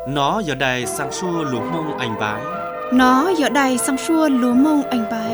Nó giờ đây sang xua lúa mông anh bái. Nó giờ đây sang xua lúa mông anh bái.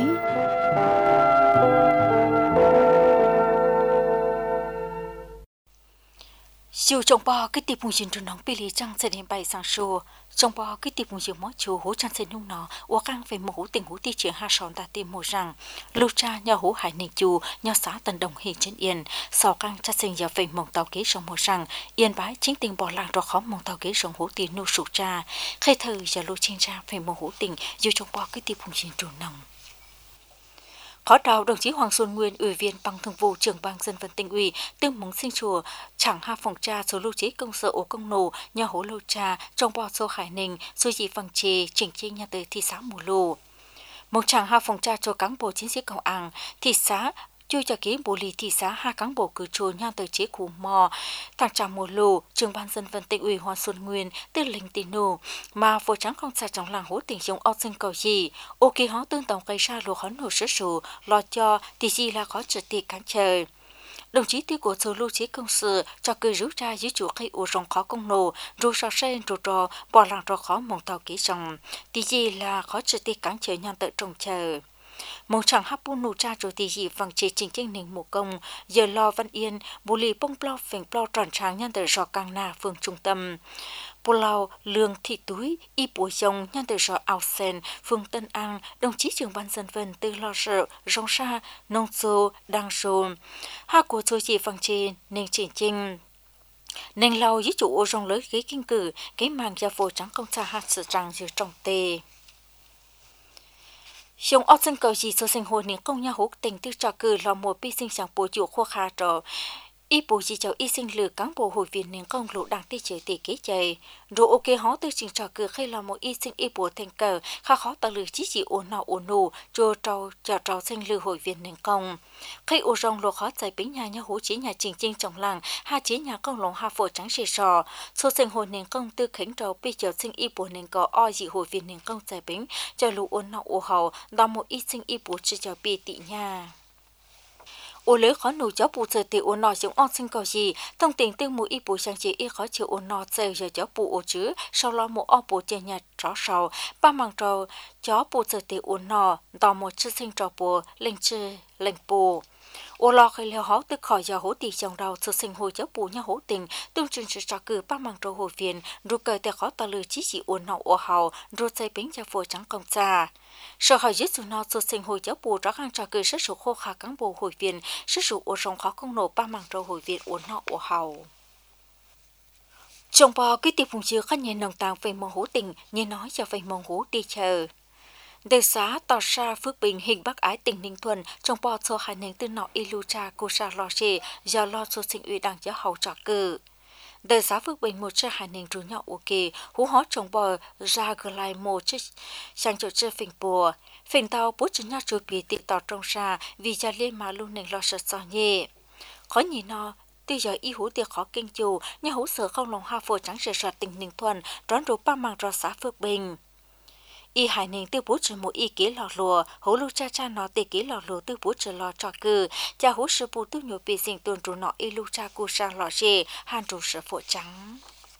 Dù trong bò cái tiệp mùng dừng trong nóng bì lì trăng sẽ đến bay sang xua. Trong bò cái tiệp mùng dừng mó chú hú trăng sẽ nung nó. Ủa căng về một hú tình hú ti chuyện ha sòn ta tìm mùa rằng. Lưu cha nhà hú hải nền chú nhà xã tần đồng hình trên yên. Sau căng cha sinh giờ về mong tàu kế sông mùa rằng. Yên bái chính tình bỏ làng rồi khó mong tàu kế sông hú ti nô sụ cha. Khi thời giờ lưu trên cha về một hú tình. Dù trong bò cái tiệp mùng dừng trong nóng. Khói đào đồng chí Hoàng Xuân Nguyên, Ủy viên Ban Thường vụ Trưởng ban Dân vận Tỉnh ủy, tương mong sinh chùa chẳng ha phòng tra số lưu trí công sở ổ công nổ nhà hố lâu trà trong bò số Hải Ninh, số dị vàng trì chỉnh chiên nhà tới thị xã Mù Lù. Một chẳng ha phòng tra cho cán bộ chiến sĩ công an thị xã chưa cho ký bộ lý thị xã hai cán bộ cử trù nhau tới chế khu mò thằng trạm Mù Lù Trưởng ban Dân vận Tỉnh ủy Hoàng Xuân Nguyên tư lệnh tì nô mà vô trắng không xa trong làng hố tỉnh dùng ao sinh cầu gì ô kỳ hóa tương tổng gây ra lúa khấn nổ sứ sụ lo cho thì gì là khó trực tiếp cản trời. Đồng chí tiêu của số lưu trí công sự cho cử rút ra dưới chủ cây ổ rồng khó công nổ rồi sao sen rồi trò bỏ làng rồi khó mong tàu ký rồng thì gì là khó trực tiếp cản trời nhau tự trồng chờ. Một chẳng hấp bù nụ cha rồi thì gì vàng chế chính chính nền mù công giờ lo Văn Yên bù lì bông plo phèn plo tròn tráng nhân từ rò càng na phường trung tâm bù lao lương thị túi y bùa dòng nhân từ rò ao sen phường Tân An đồng chí Trưởng ban Dân vận từ lo sợ rong sa nông xô đang xô hai của số gì vàng chế nền chỉnh chính nền lau với chủ ô rong lưới ghế kinh cử cái màng gia vô trắng công xa hạt sự trăng giữa trong tê. Trong ốc sinh cầu gì số sinh hồi những công nhà hút tình tư trò cử là một bi sinh sản bố chủ khoa khá trò. Y bố gì cháu y sinh lừa cán bộ hội viên những công lũ đang tích chế tỷ kế chạy. Rồi ok hóa tư trình trò cử khi là một y sinh y bố thành cờ khá khó tạo lừa chí chỉ ổn nụ rồi trò sinh lừa hội viên những công. Khi ổ rong lô khó giải bính nhà hú chế nhà trình trinh trong làng hai chế nhà công lồng hai phổ trắng xì sò. Số sinh hồi nền công tư khánh trò bi cháu sinh y bố nền có o dị hội viên nền công giải bính cho lũ ổn nọ ổ hầu đó một y sinh y bố chứ cháu bi tị nhà. Ô lưới khó nụ cháu bù giờ thì ô nọ giống on sinh cầu gì thông tin tương mũi y bù sang chế y khó chịu ô nọ giờ cháu bù ô chứ sau lo một o bù chơi nhà chó sầu ba màng trâu cháu bù giờ thì ô nọ đò một chữ sinh trò bù lên chữ lên bù ô lo khi leo hót tức khỏi giờ hố tì trong đầu sự sinh hồi cháu bù nhà hố tình tương trình sự trò cử ba màng trâu hồi viên rồi cởi tay khó tờ lư chí chỉ ô nọ ô hầu rồi xây bánh cho phô trắng công xa. Sở hỏi giết sự nó sự sinh hồi cháu bù rõ ràng trò cử sức số khô khá cán bộ hồi viên sức số ô rong khó công nổ ba màng trâu hồi viên ô nọ ô hầu. Trong bò cái tiệp phùng chứa khá nhẹ nồng tàng về mong hố tình như nói cho về mong hố đi chờ. Đời xã Tò Sa Phước Bình hình Bắc Ái tỉnh Ninh Thuận trong bò số hai nền tư nọ Ilucha cô sa lo xê do lo số sinh ủy đảng giáo hậu trò cử. Đời xã Phước Bình một chiếc hai nền rú nhỏ ok hú hót trong bò ra gờ lại một chiếc sang chỗ chơi phình bùa. Phình tàu bố chứng nhau chuột bị tị tỏ trong xa vì gia liên mà luôn nền lo sợ so nhẹ. Khó nhìn nó từ giờ y hú tiệc khó kinh chủ nhà hú sở không lòng hoa phổ trắng rời tỉnh Ninh Thuận đón rú ba màng cho xã Phước Bình. Y hải ninh tiêu bố trừ một y kế lò lùa, hố lưu cha nó tê kế lò lùa tiêu bố trừ lò trò cử, cha hố sư bù tiêu nhổ bì sinh tuần trù nọ y lưu cha cu sang lò dê, hàn trù sở phổ trắng.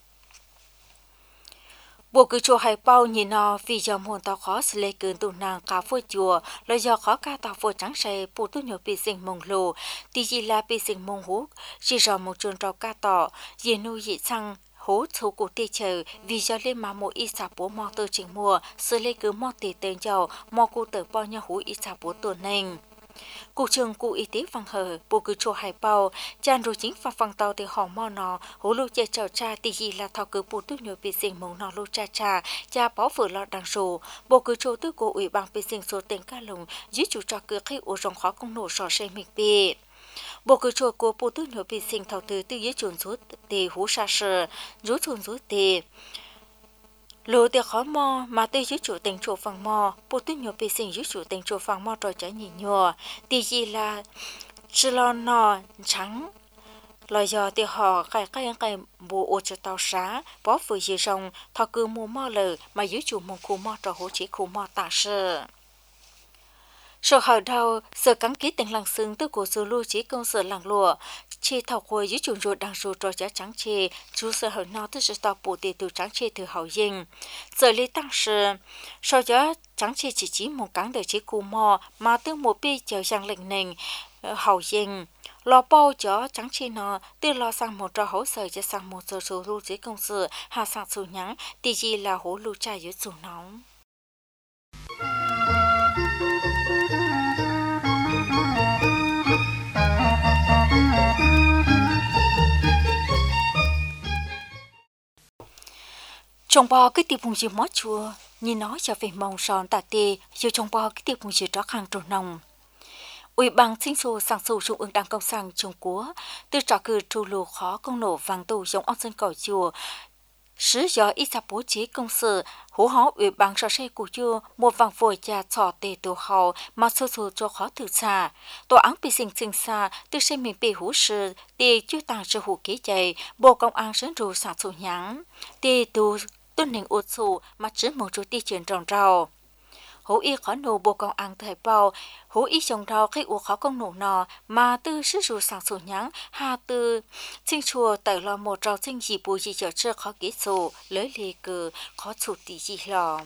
Bộ cử chùa hải bao nhìn nó vì dòng hồn tàu khó xử lê cơn tù nàng cá phôi chùa, là do khó ca tàu phôi trắng xe bù tiêu nhổ bì sinh mông lù, tì gì là bì sinh mông hút, chỉ dò một chuồn rau ca tỏ, dì nuôi dị xăng, hố số của tê chờ vì do lên mà mỗi ít sạp bố mò từ trình mùa xử lý cứ mò tê tên giàu mò cụ tử bao nhiêu hú ít sạp bố tuần nền cục trường cụ y tế văn hờ bộ cứ chùa hải bao chan rồi chính và tàu từ họ mò nọ hố lưu chơi chào cha tì gì là thao cứ bộ tư nhiều bị sinh mong nọ lưu cha bảo vừa lo đằng sổ bộ cứ chùa tư của ủy ban bị sinh số tiền ca lồng dưới chủ trò cứ khi ổ rồng khó công nổ sò xe mịch bì. Bộ cử chùa của bộ tư nhỏ bị sinh thảo từ từ dưới chuồn rút tề hú sa sờ rút chuồn rút tề lúa tề khó mò mà từ dưới chủ tỉnh chùa phẳng mò bộ tư nhỏ bị sinh dưới chủ tỉnh chùa phẳng mò rồi trái nhỉ nhùa tề gì là chư lo nò trắng lời do tề họ cái bộ ô chợ tàu xá bó vừa dưới rồng thọ cứ mua mò lờ mà dưới chủ mông khu mò trò hố chỉ khu mò tạ sờ. Sở hậu đầu, sở cắn ký tỉnh làng xương từ của số lưu trí công sở làng lụa, chê thảo khôi dưới chuồn ruột đang ruột cho giá trắng chê chú sở hở nó tức sự tao bộ tê từ trắng chê từ hậu dinh giờ lý tăng sự sau giá trắng chê chỉ một cán đời chỉ cù mò mà tương một bi chờ sang lệnh nền hậu dinh lò bao cho trắng chê nó từ lo sang một trò hỗ trợ cho sang một giờ số lưu dưới công sự hạ sang số nhắn thì gì là hỗ lưu trai dưới số nóng trong bao cái tiệm bún dừa mót chua nhìn nói cho về mong son tà tê dù trong bao cái tiệm bún dừa đó hàng trộn nồng ủy ban chính phủ sang sâu trung ương đảng cộng sản Trung Quốc từ trò cử trù lù khó công nổ vàng tù giống ông dân cầu chùa sử do ít sa bố trí công sự hú hó ủy ban sở xe của chùa một vàng vội trà trò tề tổ hậu mà sâu sâu cho khó thử xa tổ án bị sinh xa từ xe mình bị hú sự thì chưa tăng sự hú kế chạy bộ công an sớm rù sản xuất nhắn thì tù tuân hình ột sụ mà chỉ một chút đi chuyển tròn rau hú y khó nổ bộ công an thời bao hú y trồng rau khi u khó công nổ nọ mà từ sử dụng sản xuất nhắn hà từ sinh chùa tại lo một rau sinh gì bùi gì chờ chưa khó kế sổ lấy lì cờ khó chủ tỷ gì lò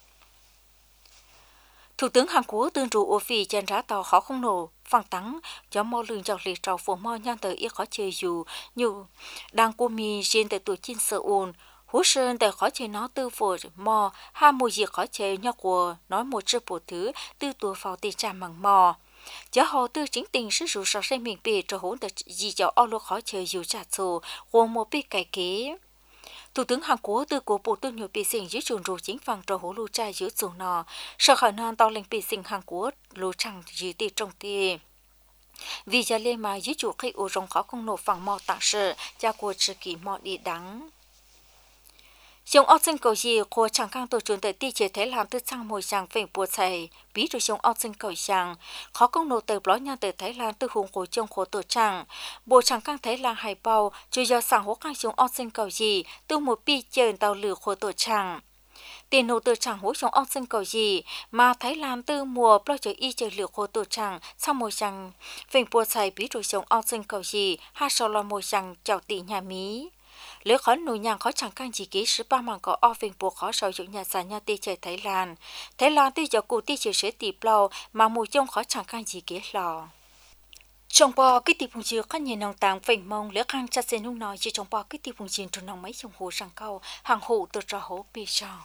Thủ tướng Hàn Quốc tuyên rủ ô phi chân rá tàu khó không nổ phẳng tắng cho mò lường dọc lì trào phố mò nhan tới y khó chơi dù nhiều đang cô mì trên tại tuổi chín sợ ồn hú sơn tại khó chơi nó tư phổ mò ha mùi gì khó chơi nhau của nói một chữ bộ thứ tư tuổi pháo tì trà măng mò cho họ tư chính tình sử dụng sở sinh mình bề cho hỗn tại gì cho ao lô khó chơi dù trả sổ gồm một bề cải kế Thủ tướng Hàn Quốc từ của Bộ Tư nhiều bị sinh dưới chuồn rù chính phẳng cho hỗ lưu trai dưới dù nọ sở khởi nan tàu lệnh bị sinh Hàn Quốc lưu trăng dưới tì trong tì vì gia lê mà dưới chủ khi ổ rong khó không nổ phẳng mò tặng sự cha của trừ kỳ mò đi đắng Dòng ốc sinh cầu gì của chẳng càng tổ trưởng tại ti chế thế làm tư sang môi sang phèn bùa chảy bí rồi dòng ốc sinh cầu sang khó công nổ từ bó nhà từ Thái Lan từ hùng của trong khổ tổ chẳng bộ chẳng càng Thái Lan hải bao chú do sang hỗ càng dòng ốc sinh cầu gì từ một bi chờn tàu lửa khổ tổ chẳng tiền nổ từ chẳng hỗ dòng ốc sinh cầu gì mà Thái Lan từ mùa bao giờ y chờ lửa khổ tổ chẳng sau môi sang phèn bùa chảy bí rồi dòng ốc sinh cầu gì ha sau lo môi sang chào tỷ nhà mí lỡ khó nụ nhàng khó chẳng can gì kỹ sự ba mảng có o phình buộc khó sử dụng nhà sản nhà tê chơi Thái Lan tê giờ cụ tê chơi sẽ tì plau mà mùi trong khó chẳng can gì kỹ lò trong bò cái tì phùng chiều có nhiều nòng tàng phình mông lỡ khang chặt xe nung nói chỉ trong bò cái tì phùng chiều trong nòng máy trong hồ sang câu hàng hộ từ trò hố bì sòng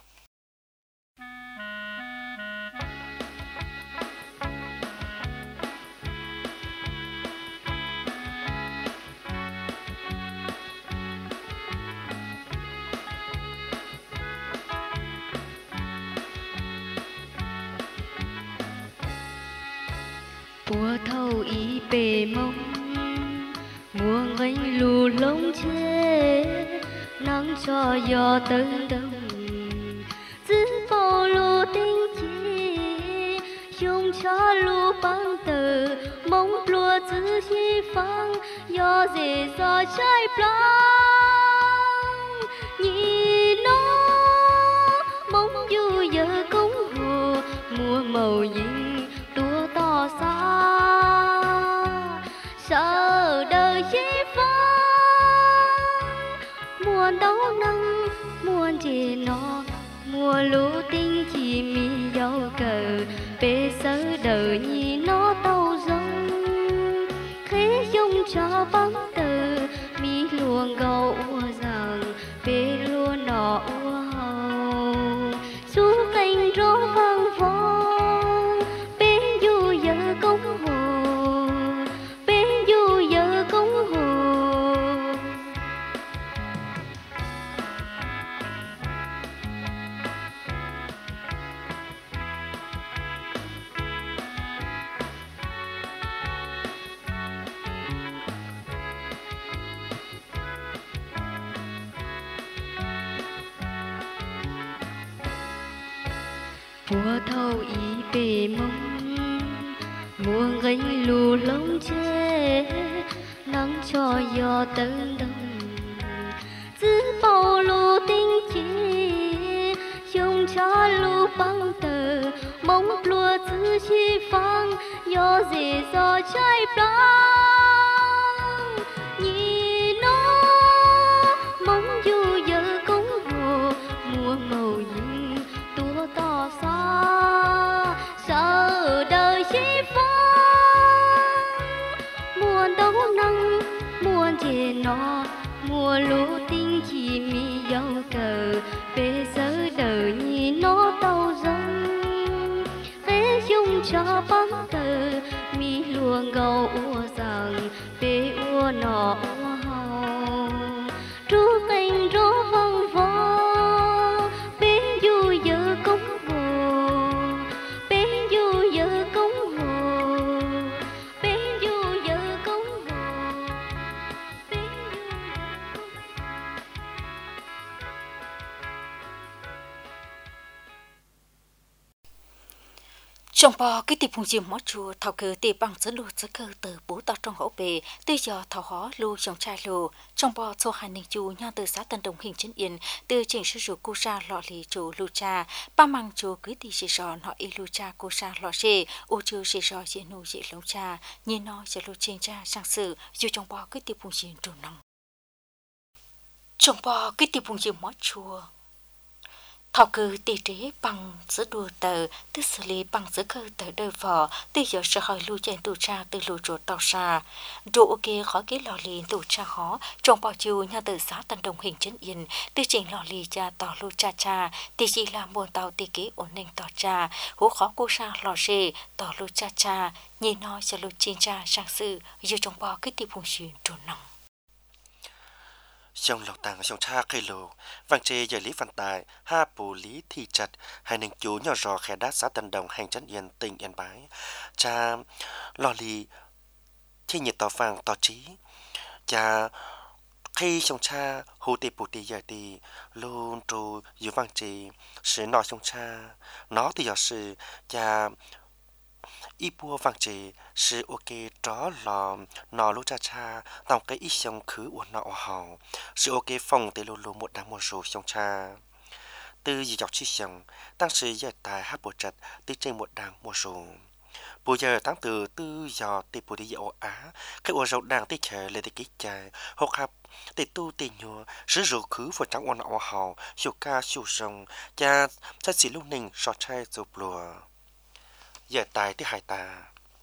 Bùa thâu ý bề mông mùa ngành lù lông chê nắng cho gió tưng đông giữ bao lù tinh chi dùng cho lù băng tờ mong lùa giữ chi phăng gió dễ gió trái plong nhìn nó mong du giờ công hồ mùa màu nhìn đua to xa sợ đời chi vắng muôn đấu năng muôn chỉ nó mùa lũ tinh chỉ mi dấu cờ bê sớ đời nhi nó tàu rong khế dung cho bóng tờ mi luồng gầu ua rằng bê lúa nọ ua hầu xuống cành rô vang vong bê du giờ công hồ bê du giờ công hồ Bùa thâu ý bề mông mùa gánh lù lông chê nắng cho gió tưng đông giữ bao lù tinh chi dùng cho lù băng tờ mong lùa giữ chi phăng gió dễ gió trái plong mùa lũ tinh chỉ mi dâu cờ về sớ đời nhì nó tàu dâng khẽ chung cho bắn cờ mi luồng gầu ua rằng về ua nọ ua hầu trú cành rô vòng vò bên du giờ cống hồ bên du giờ cống hồ bên du giờ cống hồ bên du trong bò cái tiệp phùng diêm mót chùa thảo cờ tiệp bằng dẫn lùa giữa cờ từ bố tao trong hậu bề từ giờ thảo hó lù trong trai lù trong bò số hai ninh chùa nhau từ xã Tân Đồng hình chân yên từ trình sư chủ cô sa lọ lì chủ lù cha ba mang chùa cứ tì xì sò họ y lù cha cô sa lọ xê ô chư xì sò dễ nụ dễ lông cha nhìn nói sẽ lù trên cha sang sự dù trong bò cái tiệp phùng diêm trù nòng trong bò cái tiệp phùng diêm mót chùa thảo cử tỷ trí bằng giữa đùa tờ tư xử lý bằng giữa cơ tờ đời vỏ từ giờ sẽ hỏi lưu chạy tù tra từ lưu ruột tàu xa rượu kia khỏi cái lò lì tù tra khó trong bao chiều nhà từ xã Tân Đồng hình chân yên từ trình lò lì cha tàu lưu cha cha thì chỉ là muôn tàu tỷ kế ổn định tàu cha hú khó cô sa lò xê tàu lưu cha cha nhìn nói sẽ lưu trên cha sang sự dù trong bao cái tiệp hùng xuyên trốn nòng trong lộc tàng trong cha cây lồ vàng chê giờ lý văn tài ha bù lý thị trật hai ninh chú nhỏ rò khe đát xã Tân Đồng hành chân yên tỉnh Yên Bái cha lò lì thi nhiệt tỏ vàng tỏ trí cha khi trong cha hồ tì bù tì giờ tì luôn trù dù vàng chê sự nói trong cha nó thì giờ sự cha y bùa vàng chê sự ok đó là nó lúc cha cha tòng cái ít xong khứ uốn nọ hào sự ok phòng để luôn luôn một đám một số trong cha từ gì dọc chi xong tăng sự giờ tài hát bộ trật từ trên một đám một số bây giờ tháng từ tư giờ thì bộ đi dạo á cái uốn rau đang tích chờ lên để kích chạy hoặc hấp để tu tiền nhua sử dụng khứ phần trắng uốn nọ hào siêu ca siêu sông cha cha xì lúc ninh sọt chai chụp lùa giờ tài thì hai ta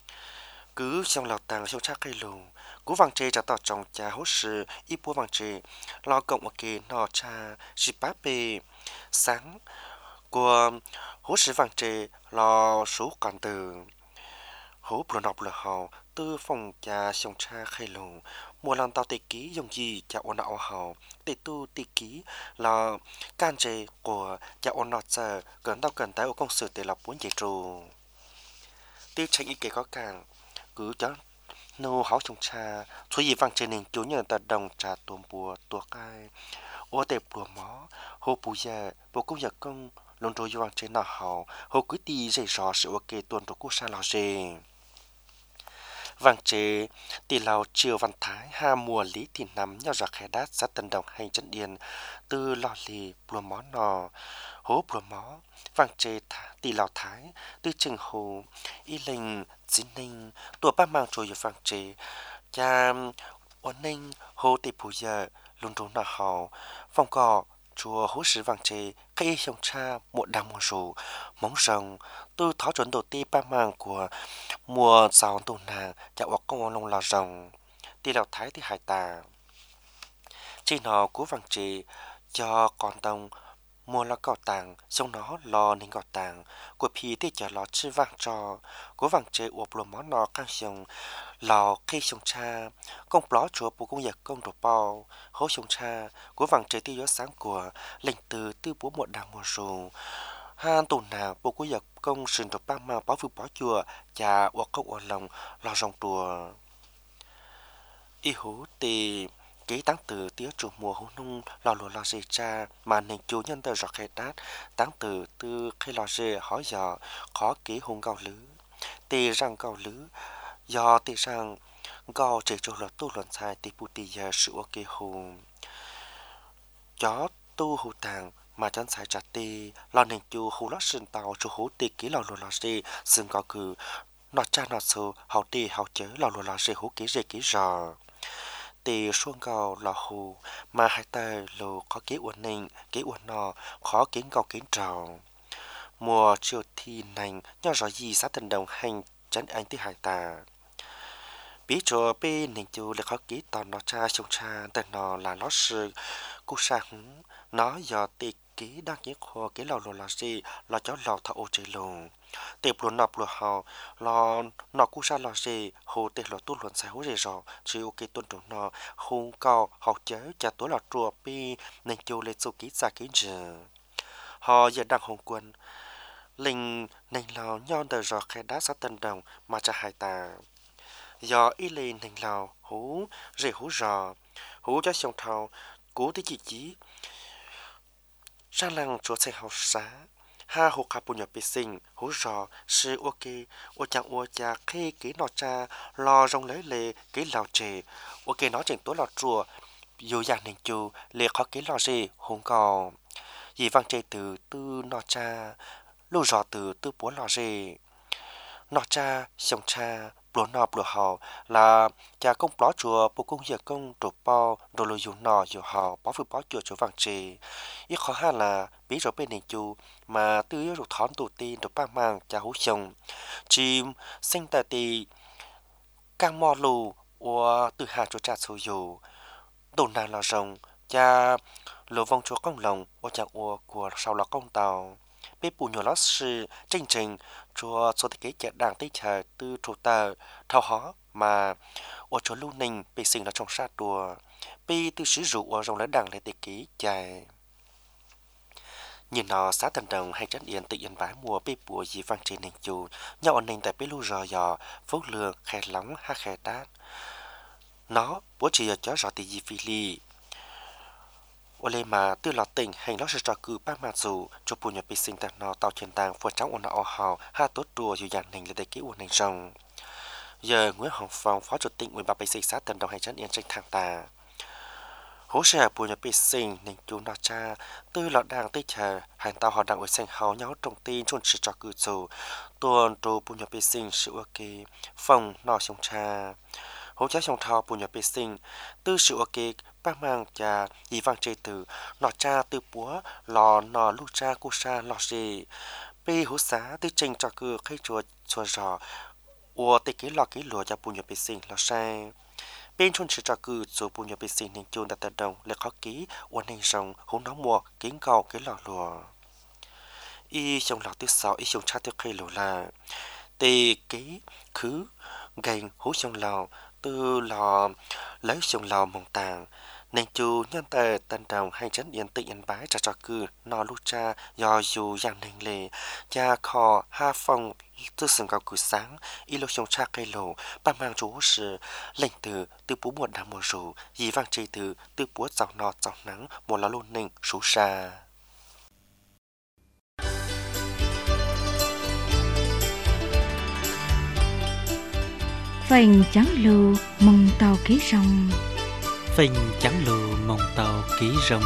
cứ trong lào tàng trong chắc cây lùng cú vàng chê trả tỏ trong cha hốt sự ít búa vàng chê lo cộng một kỳ nọ cha chỉ bát bề sáng của hốt sự vàng chê lo số còn từ hố bùa nọc lửa hào tư phòng cha trong cha cây lùng mùa lần tàu tê ký dùng gì cha ôn nọ hào tê tu tê ký là can chê của cha ôn nọ giờ gần tao cần tới ở công sự tê lọc bốn dây trù tiêu tranh ý kế có càng cứ cho nô háo trong cha số gì vang trên nền chú nhận ta đồng trà tuồng bùa tuộc ai ô tệp bùa mó hồ bùa giờ bùa công giờ công luôn rồi vang trên nào hào hồ cứ ti dây rõ sự ok tuần rồi quốc sa lào dê vang chế tỷ lào chiều văn thái ha mùa lý thì nắm nhau giặc khai đát sát Tân Đồng hay chân điền từ lò lì bùa mó nò hố bùa mó vang chế tỷ lào thái từ trường hồ y linh dính ninh tuổi ba mang trôi vang chế cha ôn ninh hồ tị bù giờ luôn trốn nà hào phong cỏ chùa hố sứ vang chế cây sông cha một đám mùa rủ móng rồng từ thó chuẩn đầu ti ba mang của mùa giàu tổ nàng cha hoặc công ông là rồng tỷ lào thái thì hải tà chỉ nó của vang chế cho con tông mùa là cỏ tàng xong nó lò nên cỏ tàng của phi thì chờ lò chữ vàng cho của vàng chế uộc lò món nó căng xong lò cây xong cha công ló chúa bố công nhật công đồ bao hố xong cha của vàng chế tiêu gió sáng của lệnh từ tư bố một đảng mùa rù han tù nào bố công nhật công sừng đồ ba mà báo vừa báo chùa cha uộc công ở lòng lò rồng tùa y hú tì kế tăng từ tía chủ mùa hú nung lò lùa lò dê cha mà nền chủ nhân tờ giọt khai đát tăng từ tư khi lò dê hỏi giờ khó kế hùng gạo lứ tì răng gạo lứ do tì răng gạo chế chủ lọt tu luận sai tì bù tì giờ sự ok hùng chó tu hù tàng mà chân sai chặt tì lò nền chủ hù lót sừng tàu chủ hú tì ký lò lùa lò dê sừng gạo cử nọ cha nọ sâu hào tì hào chớ lò lùa lò dê hú ký dê ký rò tì xuông gạo lò hù mà hai tay lù có kế uốn ninh kế uốn nọ khó kiến gạo kiến trào mùa chiều thi nành nhau rõ gì xã Tân Đồng hành chân anh tí hải tà biết cho bên nên chú là khó kỹ tòn nó cha sông cha tên nó là nó sự cú sang nó giờ tì kỹ đang nhớ khó cái lò là gì là cho lò thọ ô chơi lồng tiệp luôn nộp luôn họ lò nó cú sa lò gì hồ tiệp lò tu luôn sao gì rồi chỉ ok tuân thủ nó không cao học chế chả tối là chùa pi nên chú lên số kỹ ra kỹ giờ họ giờ đang hồng quân linh nên lò nhon đời rồi khai đá sát tân đồng mà cha hai ta do ý lên nên lò hú rể hú rò hú cho sông thầu cú tới chỉ ra lăng chúa xây học xá ha hồ cà bùn nhập bị sinh hú rò sư ok ô chàng ô cha khi kỹ nọ cha lo rong lấy lệ kỹ lào trề ok nó chỉnh tối lò chùa dù dạng nên chú lệ khó kỹ lò gì hùng cò dì vang trề từ tư nọ cha lưu rò từ tư bố lò gì nọ cha sông cha bùa nọ bùa hò là cha công bó chùa bộ công giờ công đồ bao đồ lùi dù nọ dù hò bó vừa bó chùa chỗ vàng trì ít khó ha là biết rồi bên này chú mà tư yếu rồi thón tụ tin đồ ba mang cha hú sông chim sinh tại tì càng mò lù và từ hà chỗ cha số dù đồ nào là rồng cha lùa vòng chỗ công lòng và cha ua của sau là công tàu biết bù nhiều lót sư trình trình cho số thiết kế chạy đảng tích chờ từ chủ tờ thao hó mà ở chỗ lưu ninh bị sinh là trong sát đùa bị từ sử dụng ở trong lấy đảng lấy thiết kế chạy nhìn nó xã thần đồng hay trấn yên tự yên bái mùa bị bùa gì vang trên nền chủ nhau ổn định tại biết lưu rò dò phúc lương khe lóng ha khe đát nó bố chỉ ở chó rò tì gì phi ly ô lê mà từ lọt tỉnh hành nó sẽ cho cử bác mà dù cho bùn nhập bị sinh tạc nó tàu thiên tàng phù trắng ổn ọ hào ha tốt đùa dù dàn hình là để kỹ ổn hình rồng giờ Nguyễn Hồng Phong phó chủ tịch ủy ban bày sinh xã tần đồng hành trấn yên tranh thang tà hỗ trợ bùn nhập bị sinh nên chú nó cha từ lọt đàng tới chờ hành tàu họ đảng ủy xanh hào nhau trong tin chôn sự cho cử dù tuần trù bùn nhập bị sinh sự ok phòng nó sông cha hỗ trợ sông thao bùn nhập bị sinh từ sự ok bác mang cha y vang chơi từ nọ cha từ búa lò nọ lu cha cu sa lò gì pi hú xá từ trình cho cử khai chùa chùa rò ua tê cái lò cái lùa cho bùn nhập bị sinh lò sai bên chôn sự cho cử chùa bùn nhập bị sinh nên chôn đặt tận đồng lấy khó ký uốn hình rồng hú nó mùa kính cầu cái lò lùa y trong lò thứ sáu y trong cha thứ khai lùa là tê cái khứ gành hú trong lò từ lò lấy trong lò mông tàng nên chú nhân tờ tân đồng hay trấn yên tự yên bái cho cử nó lúc cha do dù dạng nền lệ cha kho ha phong tư sừng cao cử sáng y lúc trong cha cây lồ ba mang chú sự lệnh từ bố muộn đã mùa rủ dì vang chơi từ bố dòng nọ dòng nắng mùa lá luôn nình rú xa phành trắng lù mong tàu ký rồng phình trắng lù mong tàu ký rồng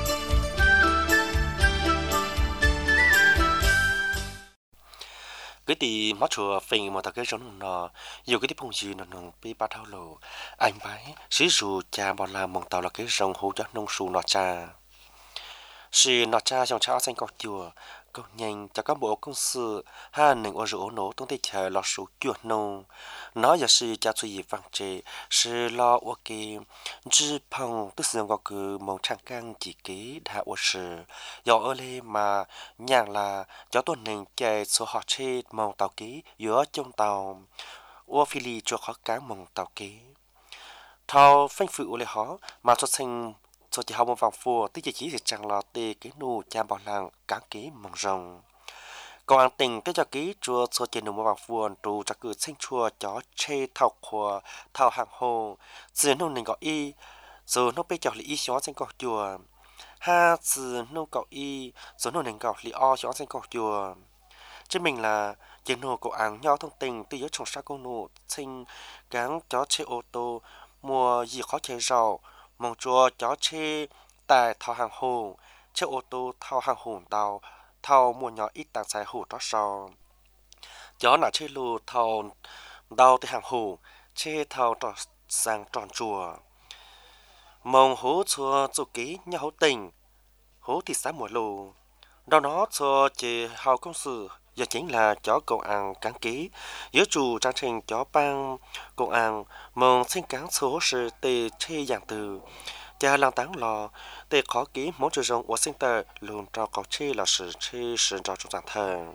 cái thì mất chùa phình mà ta cái rồng nó nhiều cái phong gì nó bị bắt thao lù anh bái sử dụng cha bảo là mong tàu là cái rồng hỗ trợ nông sù nó cha sự nó cha trong cha xanh cọc chùa công nhanh cho các bộ công sự ha nền ô rượu nổ tung tây chờ lò số chuột nô nó giờ sự cha suy vang chế sự lo ok chỉ phong tức là có cứ mong trang căng chỉ kế đã ô sự do ở đây mà nhàng là cho tuần nền chạy số họ chơi mong tàu kế giữa trong tàu ô phi li cho khó cá mong tàu kế thao phanh phụ lại họ mà xuất sinh cho chị học một vòng phù tí chỉ chẳng là tê cái nụ cha bảo làng cá kế mong rồng còn ăn tình tới cho ký chùa cho chị nụ một vòng phù trụ cho cử sinh chùa chó chê thảo khua thảo hàng hồ giờ nụ nên gọi y giờ nó bây giờ là y xóa sinh cọc chùa ha giờ nụ gọi y giờ nụ nên gọi là o xóa sinh cọc chùa chứ mình là chị nụ cậu ăn nhau thông tình từ giữa trồng sa cô nụ sinh gắn chó chê ô tô mua gì khó chơi rau mong chùa chó chê tại thao hàng hồ chiếc ô tô thao hàng hồ tàu thao mua nhỏ ít tàng xài hồ đó sao chó là chê lù thao đau tới hàng hồ chê thao tròn sang tròn chùa mong hố chùa chủ ký nhà hố tình hố thì sáng mùa lù đó nó cho chê hào công sự giờ chính là chó công an cán ký giữa chủ trang trình chó bang công an mong xin cán số sự tề chê dạng từ cha lang táng lò tề khó ký món trừ rong Washington luôn cho có chê là sự chê sự cho trong dạng thờ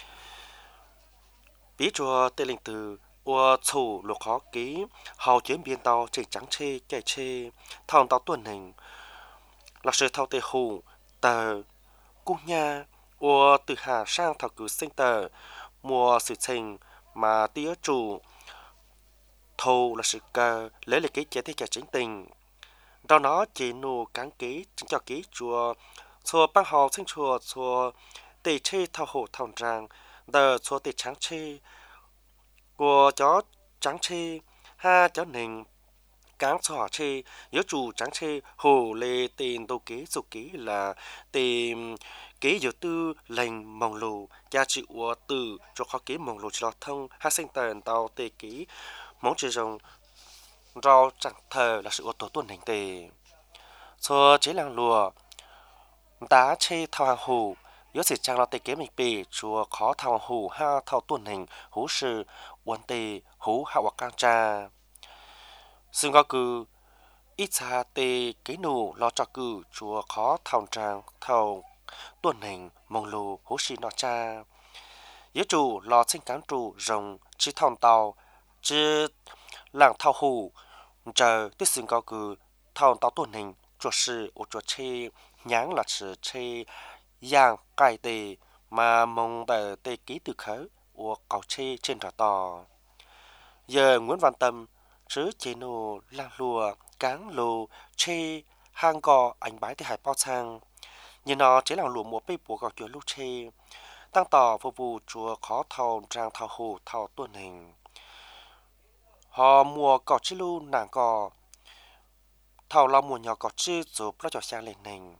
bí cho tề linh từ ua chủ lục khó ký hầu chuyến biên tàu trình trắng chê chạy chê thòng tàu tuần hình là sự thao tề hù tờ cung nha ua từ hà sang thảo cử sinh tờ mùa sự trình mà tía chủ thầu là sự cờ lấy lịch ký chế thế cả chính tình đó nó chỉ nụ cán ký chính cho ký chùa chùa băng hào sinh chùa tề chê thao hộ thảo ràng đờ chùa tề trắng chê của chó trắng chê ha chó nình cán xỏ chê nhớ chủ trắng chê hồ lê tiền tô ký dục ký là tiền ký dự tư lành mong lù gia trị của từ cho khó ký mong lù cho thông ha sinh tần tàu tề ký mong chỉ rồng rau chẳng thờ là sự ô tô tuần hành tề cho chế làng lùa đá chê thao hàng hù nhớ sự trang lo tề kế mình bì chùa khó thao hàng hù ha thao tuần hành hú sự uốn tề hú hạ hoặc cang cha xưng có cư ít xa tề kế nụ lo cho cử chùa khó thao trang thao tuần hành mong lù hú xì nọ cha nhớ chủ lo sinh cán chủ rồng chỉ thòng tàu chỉ làng thao hù chờ tiết xưng có cử thao tàu tuần hành chùa sự ô chùa chê nháng là sự chê giang cài tề mà mong tờ tề ký từ khớ ô cầu chê trên trò tò giờ Nguyễn Văn Tâm chứ chế nô lang lùa cáng lù chê hang gò ảnh bái thì hải bao sang như nó chế làng lùa một bê bùa gò chùa lúc chê tăng tỏ phục vụ chùa khó thầu trang thao hù thao tuần hình họ mùa cỏ chê lu nàng cỏ thầu lo mùa nhỏ cỏ chê giúp lo cho sang lên nền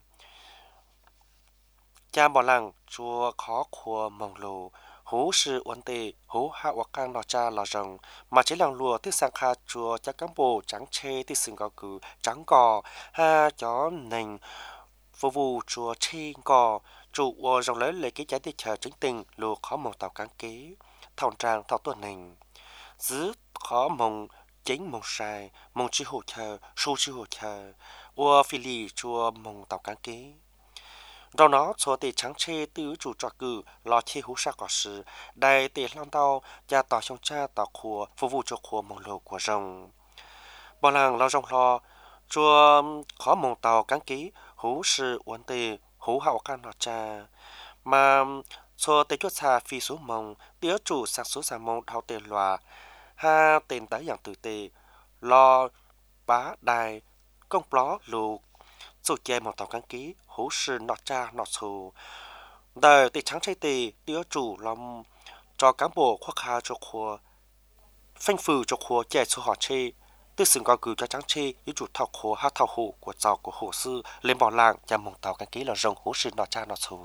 cha bỏ làng chùa khó khua mong lù hú sự uốn tề hú hạ hoặc can lò cha lò rồng mà chế làng lùa tiết sang kha chùa cha cán bộ trắng chê tiết sừng gò cử trắng cò ha chó nành phục vụ chùa chi cò chủ uo rồng lấy lấy cái giá tiết chờ chính tình lùa khó mong tàu cán kế thòng trang thảo tuần nành giữ khó mong chính mong sai mong chi hồ chờ su chi hồ chờ uo phi lì chùa mong tàu cán kế đó nó cho tề trắng chê tứ chủ trò cử lo chê hú sa cỏ sự đại tề long tàu gia tàu trong cha tàu khua phục vụ cho khua mong lầu của rồng bỏ làng lo rồng lo chùa khó mong tàu cán ký hú sự uốn tề hú hậu can lo cha mà cho tề chốt xa phi số mong tía chủ sang số xa mong thao tề loa ha tên tới dạng tử tề lo bá đài công pló lù dù chơi một tàu cán ký hú sư nọ cha nọ xù đời tì trắng chay tì tía chủ lòng cho cán bộ khoác hà cho khua phanh phừ cho khua chạy số họ chê tư sừng có cử cho trắng chê ý chủ thao khua hát thao hủ của giàu của hồ sư lên bỏ làng và một tàu cán ký là rồng hú sư nọ cha nọ xù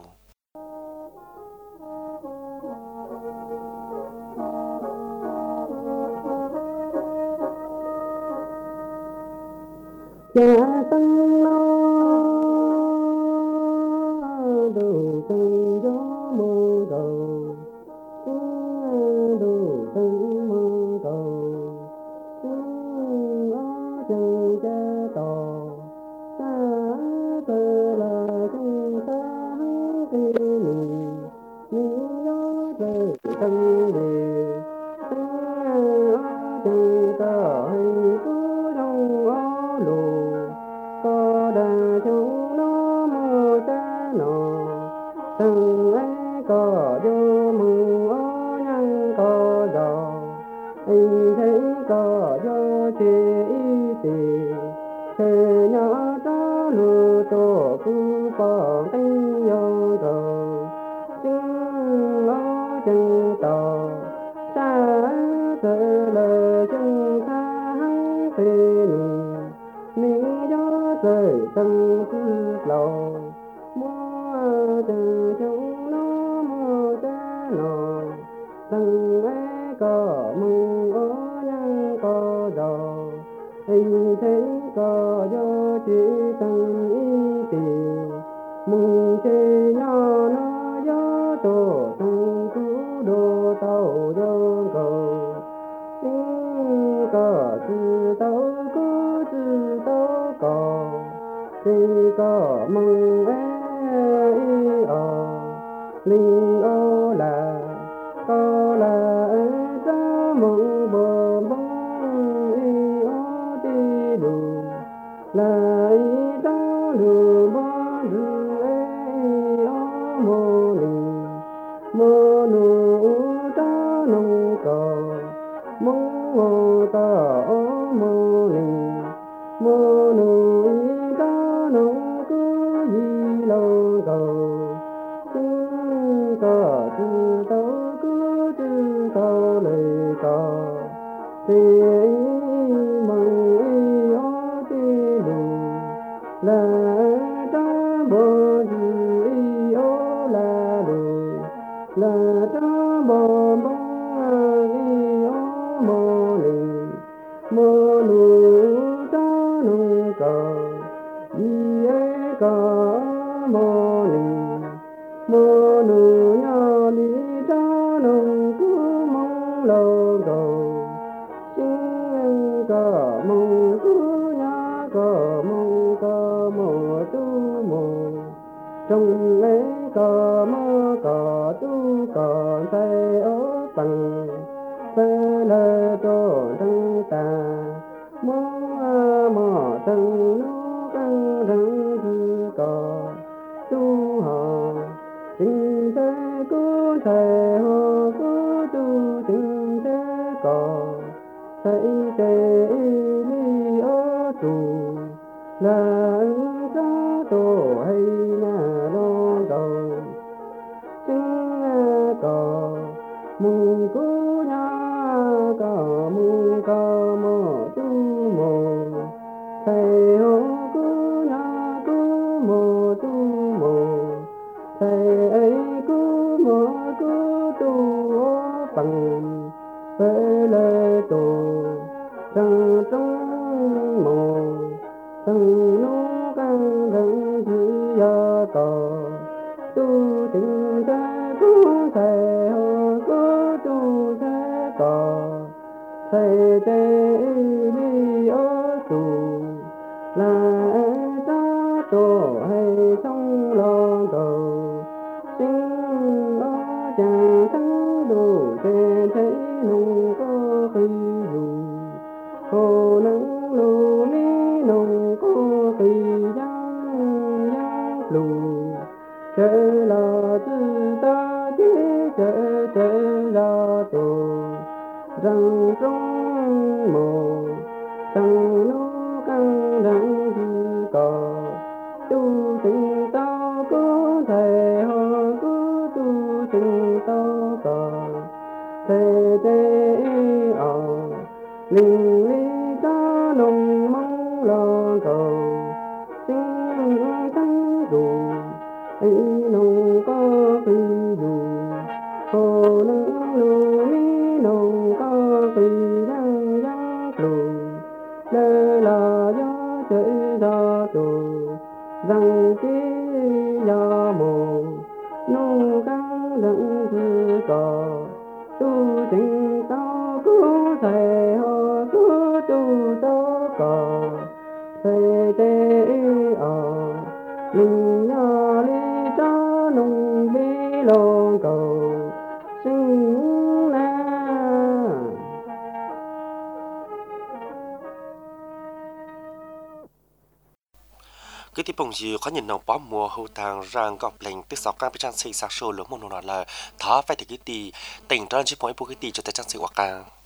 tăng lo đầu tăng gió mơ cầu đầu tăng mơ cầu ở chân cha tò ta tơ là chân ta kỳ mình những gió trời tăng đề ta chân ta hay cứ đông ó lù có đà chung nó mơ ta nọ từng ấy có vô mừng ó nhăn có giò ấy thấy có vô chê ý tì thế nhỏ đó lù tổ cứ bỏ tay vô cầu chứng ó chân tò xa tự lời chân ta hăng phê nụ mình gió rơi tâm cứ lâu mua từ chúng nó mua té nọ từng ấy có mừng ó nhăn có giò ấy thấy có gió chỉ từng ý tì mừng chê nhỏ nó gió tổ từng cứ có chữ tao cứ chữ tao có chỉ có mong ấy linh ô là có là ấy cho mong bờ bông ý ô đi đủ là ý cho đủ bó rư ấy ô mô nụ cho nông cò mong mô ta ô mô nụ ý cho nông cứ gì lâu cầu có chữ tao cứ chữ tao lời có thì mong ý ô thì đủ là ta bồ chữ ý ô là đủ là ta bồ bông ý ô mô nụ ta nụ cò ý ấy có mô nụ nhỏ lý ta nông cứ mong lâu cầu xin có mong cứ nhá có mong có mồ tu mồ trong ấy có mơ có tu có tay ở bằng phê lê cho thân ta mơ thân nó căng răng thư có tu họ tình thế cứ thề hồ cứ tu tình thế có thấy tê li ở tù là anh ra tổ hay nhà lo đầu chính có mùng cứ nhá có mùng có mồ tu mồ thầy hồ cứ nhá cứ mồ tu mồ thầy ấy cứ mơ cứ tu bằng phê lê tổ trăng trong mồ trăng nó căng răng chỉ do cò tu tình thế cứ thầy hồ cứ tu thế cò thầy tê đi ở tù là ta tổ hay trong lo cầu xin ở chàng thắng đủ thế thấy nông có khi dù hồ nắng lù mi nông có khi giăng lù chợ là tư ta chế chợ là tổ răng trong mồ răng nó căng răng như cò tu tình tao cứ thầy họ cứ tu tình tao cò thầy tê linh lý cho nông mong lo cầu xin thắng đủ ấy nông có khi dù hồ nắng lù mi nông có khi răng răng lù đây là gió chạy ra tù rằng khi gió mồ nông căng răng thư cò tu tình tao cứ thầy họ cứ tu tao cò thầy tê linh nhỏ lý cho nông bí lo cầu xin na. Cái tiếp bồng gì có nhìn nồng bó mùa hậu tàng rằng gọc lệnh tức sáu cam với trang sĩ sắc sổ lớn một nụ nọ là thó phải thì cái tì tỉnh tròn chứ mỗi bộ cái tì cho tới trang sĩ hoặc càng